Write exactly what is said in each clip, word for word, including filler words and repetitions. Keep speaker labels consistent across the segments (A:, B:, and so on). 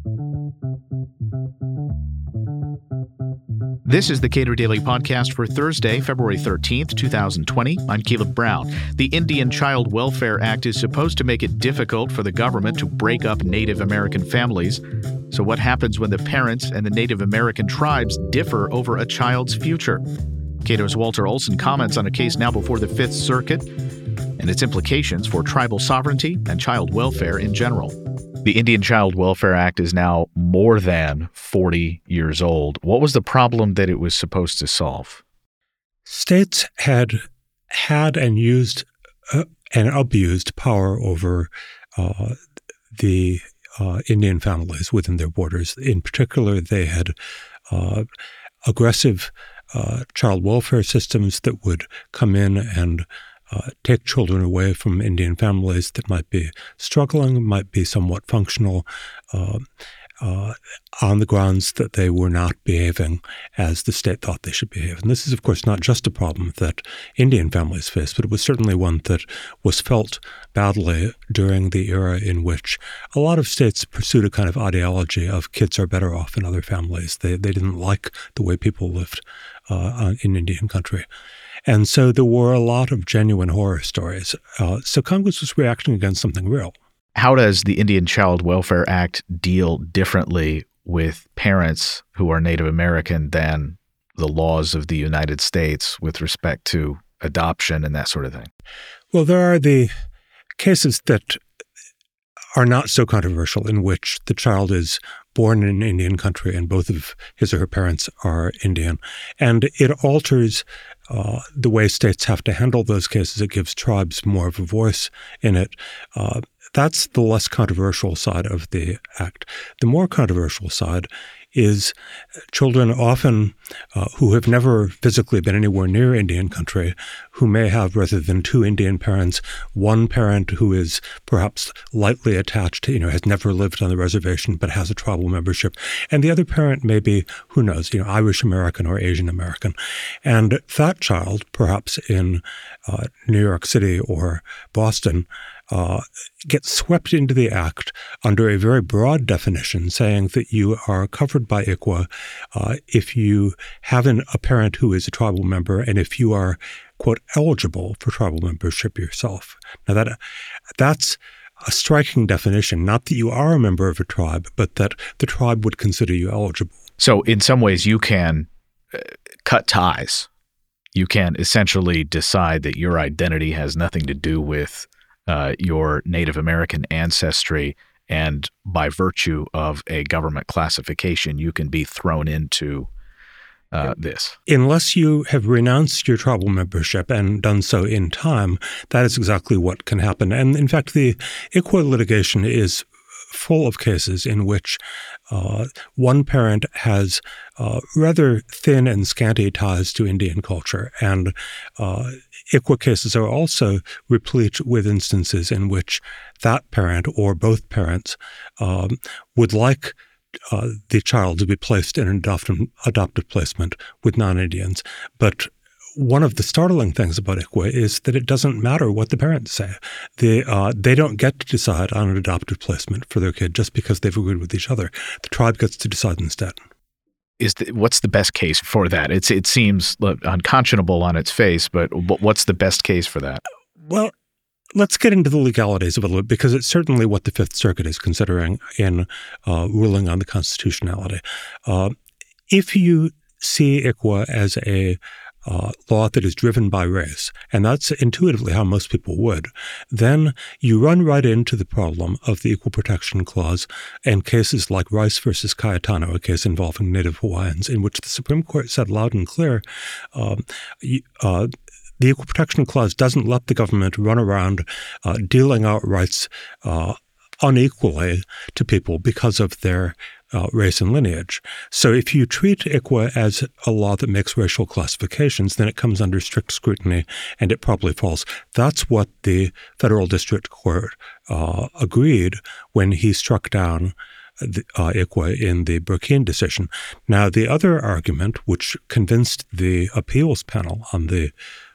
A: This is the Cato Daily Podcast for Thursday, February thirteenth, twenty twenty. I'm Caleb Brown. The Indian Child Welfare Act is supposed to make it difficult for the government to break up Native American families. So what happens when the parents and the Native American tribes differ over a child's future? Cato's Walter Olson comments on a case now before the Fifth Circuit and its implications for tribal sovereignty and child welfare in general. The Indian Child Welfare Act is now more than forty years old. What was the problem that it was supposed to solve?
B: States had had and used uh, and abused power over uh, the uh, Indian families within their borders. In particular, they had uh, aggressive uh, child welfare systems that would come in and Uh, take children away from Indian families that might be struggling, might be somewhat functional, uh, uh, on the grounds that they were not behaving as the state thought they should behave. And this is, of course, not just a problem that Indian families face, but it was certainly one that was felt badly during the era in which a lot of states pursued a kind of ideology of kids are better off in other families. They, they didn't like the way people lived uh, in Indian country. And so there were a lot of genuine horror stories. Uh, so Congress was reacting against something real.
A: How does the Indian Child Welfare Act deal differently with parents who are Native American than the laws of the United States with respect to adoption and that sort of thing?
B: Well, there are the cases that are not so controversial in which the child is born in Indian country and both of his or her parents are Indian. And it alters uh, the way states have to handle those cases. It gives tribes more of a voice in it. Uh, that's the less controversial side of the act. The more controversial side is children often uh, who have never physically been anywhere near Indian country, who may have, rather than two Indian parents, one parent who is perhaps lightly attached, you know, has never lived on the reservation but has a tribal membership, and the other parent may be, who knows, you know, Irish American or Asian American. And that child, perhaps in uh, New York City or Boston, Uh, get swept into the act under a very broad definition saying that you are covered by I C W A uh, if you have an, a parent who is a tribal member and if you are, quote, eligible for tribal membership yourself. Now, that that's a striking definition, not that you are a member of a tribe, but that the tribe would consider you eligible.
A: So in some ways, you can uh, cut ties. You can essentially decide that your identity has nothing to do with Uh, your Native American ancestry, and by virtue of a government classification, you can be thrown into uh, this.
B: Unless you have renounced your tribal membership and done so in time, that is exactly what can happen. And in fact, the I C W A litigation is full of cases in which uh, one parent has uh, rather thin and scanty ties to Indian culture. And uh, I C W A cases are also replete with instances in which that parent or both parents um, would like uh, the child to be placed in an adoptive, adoptive placement with non-Indians. But one of the startling things about I C W A is that it doesn't matter what the parents say. They, uh, they don't get to decide on an adoptive placement for their kid just because they've agreed with each other. The tribe gets to decide instead.
A: Is the, what's the best case for that? It's It seems unconscionable on its face, but what's the best case for that?
B: Well, let's get into the legalities of it a little bit, because it's certainly what the Fifth Circuit is considering in uh, ruling on the constitutionality. Uh, if you see I C W A as a Uh, law that is driven by race, and that's intuitively how most people would, then you run right into the problem of the Equal Protection Clause and cases like Rice versus Cayetano, a case involving Native Hawaiians, in which the Supreme Court said loud and clear, um, uh, the Equal Protection Clause doesn't let the government run around uh, dealing out rights uh, unequally to people because of their Uh, race and lineage. So if you treat I C W A as a law that makes racial classifications, then it comes under strict scrutiny and it probably falls. That's what the federal district court uh, agreed when he struck down the, uh, I C W A in the Burkine decision. Now, the other argument, which convinced the appeals panel on the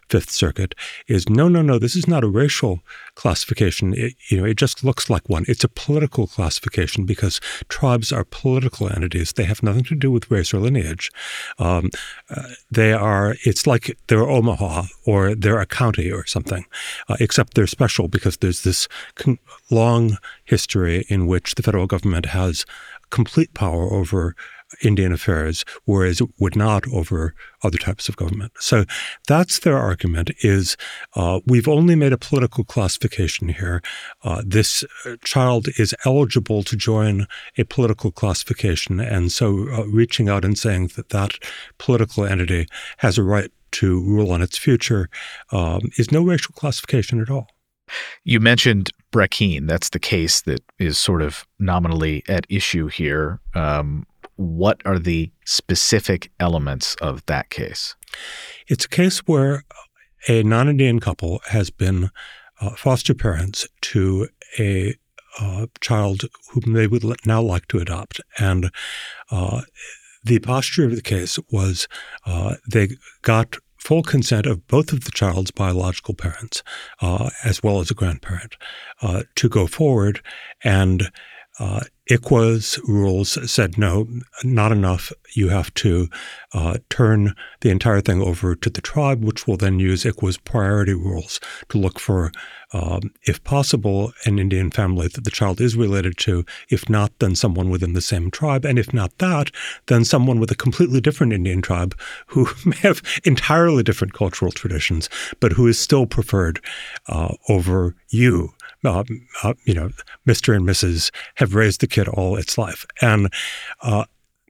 B: Fifth Circuit is, no, no, no, this is not a racial classification. It, you know, it just looks like one. It's a political classification because tribes are political entities. They have nothing to do with race or lineage. Um, uh, they are, it's like they're Omaha or they're a county or something, uh, except they're special because there's this con- long history in which the federal government has complete power over Indian affairs, whereas it would not over other types of government. So that's their argument is uh, we've only made a political classification here. Uh, this child is eligible to join a political classification, and so uh, reaching out and saying that that political entity has a right to rule on its future um, is no racial classification at all.
A: You mentioned Brackeen. That's the case that is sort of nominally at issue here. Um, what are the specific elements of that case?
B: It's a case where a non-Indian couple has been uh, foster parents to a uh, child whom they would now like to adopt. And uh, the posture of the case was uh, they got full consent of both of the child's biological parents, uh, as well as a grandparent, uh, to go forward. And uh, I C W A's rules said, no, not enough. You have to uh, turn the entire thing over to the tribe, which will then use I C W A's priority rules to look for, um, if possible, an Indian family that the child is related to. If not, then someone within the same tribe. And if not that, then someone with a completely different Indian tribe who may have entirely different cultural traditions, but who is still preferred uh, over you. Uh, uh, you know, Mister and Missus have raised the kid all its life. And uh,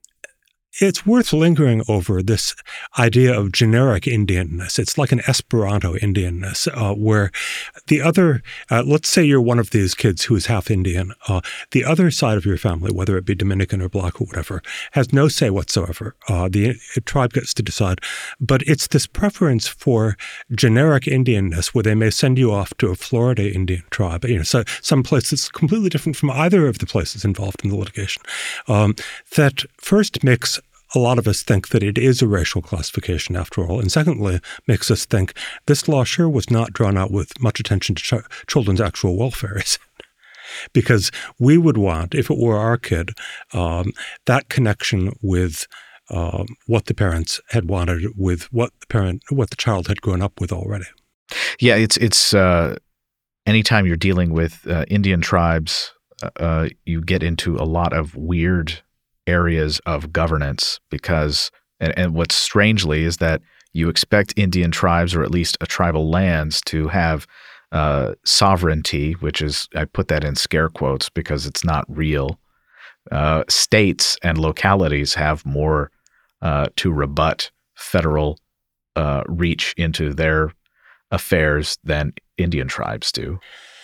B: it's worth lingering over this idea of generic Indianness. It's like an Esperanto Indianness, uh, where the other, uh, let's say you're one of these kids who is half Indian, uh, the other side of your family, whether it be Dominican or Black or whatever, has no say whatsoever. Uh, the uh, tribe gets to decide. But it's this preference for generic Indianness where they may send you off to a Florida Indian tribe, you know, so some place that's completely different from either of the places involved in the litigation, um, that first makes a lot of us think that it is a racial classification after all. And secondly, makes us think this law sure was not drawn out with much attention to ch- children's actual welfare. Because we would want, if it were our kid, um, that connection with um, what the parents had wanted, with what the parent, what the child had grown up with already.
A: Yeah, it's it's uh, anytime you're dealing with uh, Indian tribes, uh, you get into a lot of weird areas of governance because, and, and what's strangely is that you expect Indian tribes, or at least a tribal lands, to have uh, sovereignty, which is, I put that in scare quotes because it's not real. Uh, states and localities have more uh, to rebut federal uh, reach into their affairs than Indian tribes do.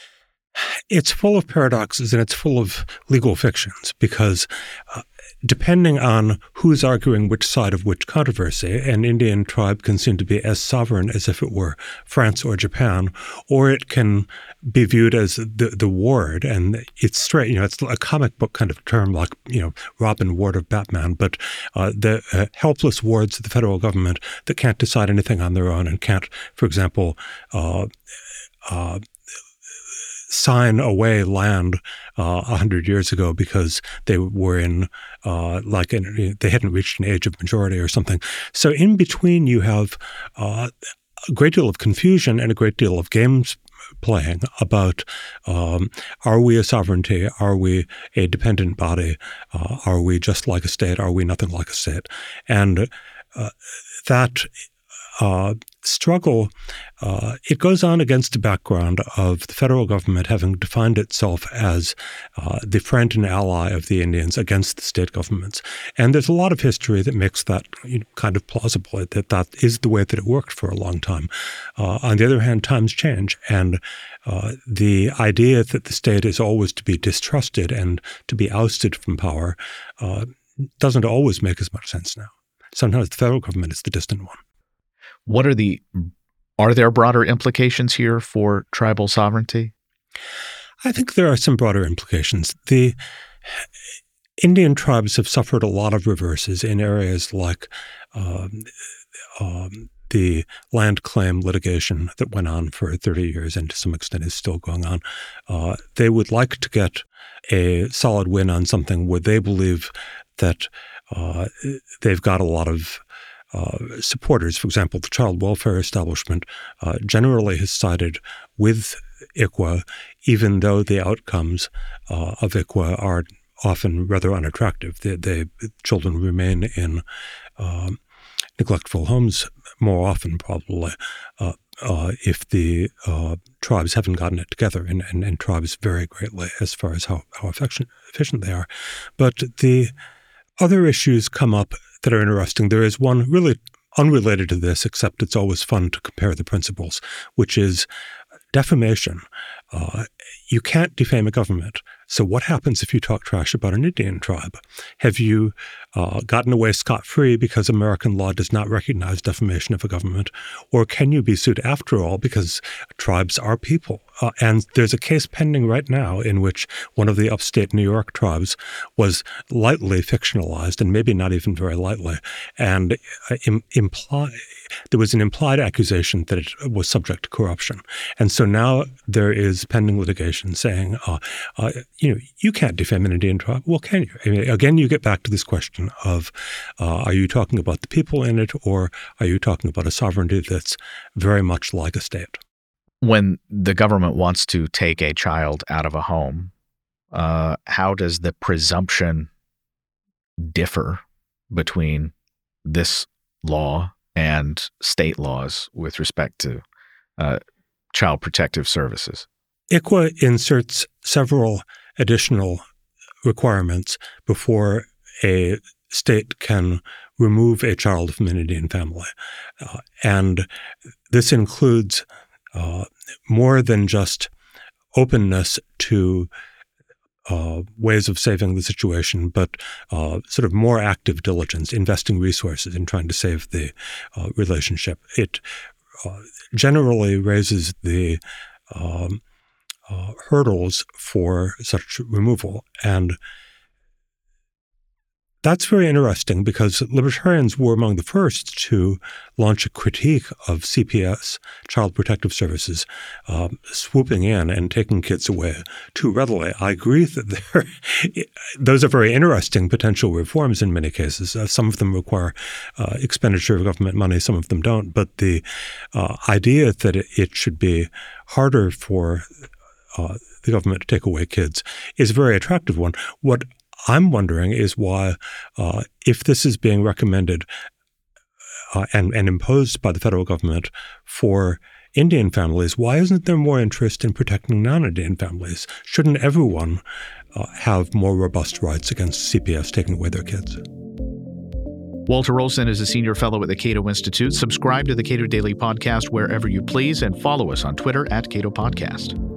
B: It's full of paradoxes and it's full of legal fictions because uh, depending on who's arguing which side of which controversy, an Indian tribe can seem to be as sovereign as if it were France or Japan, or it can be viewed as the, the ward. And it's straight, you know, it's a comic book kind of term like, you know, Robin Ward of Batman, but uh, the uh, helpless wards of the federal government that can't decide anything on their own and can't, for example, uh, uh, sign away land a uh, hundred years ago because they were in uh, like in, they hadn't reached an age of majority or something. So in between, you have uh, a great deal of confusion and a great deal of games playing about um, are we a sovereignty? Are we a dependent body? Uh, are we just like a state? Are we nothing like a state? And uh, that Uh, struggle, uh, it goes on against the background of the federal government having defined itself as uh, the friend and ally of the Indians against the state governments. And there's a lot of history that makes that you know, kind of plausible, that that is the way that it worked for a long time. Uh, on the other hand, times change, and uh, the idea that the state is always to be distrusted and to be ousted from power uh, doesn't always make as much sense now. Sometimes the federal government is the distant one.
A: What are the, are there broader implications here for tribal sovereignty?
B: I think there are some broader implications. The Indian tribes have suffered a lot of reverses in areas like um, um, the land claim litigation that went on for thirty years and to some extent is still going on. Uh, they would like to get a solid win on something where they believe that uh, they've got a lot of uh, supporters. For example, the child welfare establishment uh, generally has sided with I C W A, even though the outcomes uh, of I C W A are often rather unattractive. They, they, children remain in um, neglectful homes more often, probably, uh, uh, if the uh, tribes haven't gotten it together, and, and, and tribes vary greatly as far as how, how efficient, efficient they are. But the other issues come up that are interesting. There is one really unrelated to this, except it's always fun to compare the principles, which is defamation. Uh, you can't defame a government. So what happens if you talk trash about an Indian tribe? Have you uh, gotten away scot-free because American law does not recognize defamation of a government? Or can you be sued after all because tribes are people? Uh, and there's a case pending right now in which one of the upstate New York tribes was lightly fictionalized, and maybe not even very lightly, and uh, im- imply, there was an implied accusation that it was subject to corruption. And so now there is pending litigation saying, uh, uh, you know, you can't defame an Indian tribe. Well, can you? I mean, again, you get back to this question of, uh, are you talking about the people in it, or are you talking about a sovereignty that's very much like a state?
A: When the government wants to take a child out of a home, uh, how does the presumption differ between this law and state laws with respect to uh, child protective services?
B: I C W A inserts several additional requirements before a state can remove a child from an Indian family. Uh, and this includes uh, more than just openness to uh, ways of saving the situation, but uh, sort of more active diligence, investing resources in trying to save the uh, relationship. It uh, generally raises the um, Uh, hurdles for such removal. And that's very interesting because libertarians were among the first to launch a critique of C P S, Child Protective Services, um, swooping in and taking kids away too readily. I agree that those are very interesting potential reforms in many cases. Uh, some of them require uh, expenditure of government money, some of them don't. But the uh, idea that it, it should be harder for Uh, the government to take away kids is a very attractive one. What I'm wondering is why, uh, if this is being recommended uh, and, and imposed by the federal government for Indian families, why isn't there more interest in protecting non-Indian families? Shouldn't everyone uh, have more robust rights against C P S taking away their kids?
A: Walter Olson is a senior fellow at the Cato Institute. Subscribe to the Cato Daily Podcast wherever you please and follow us on Twitter at Cato Podcast.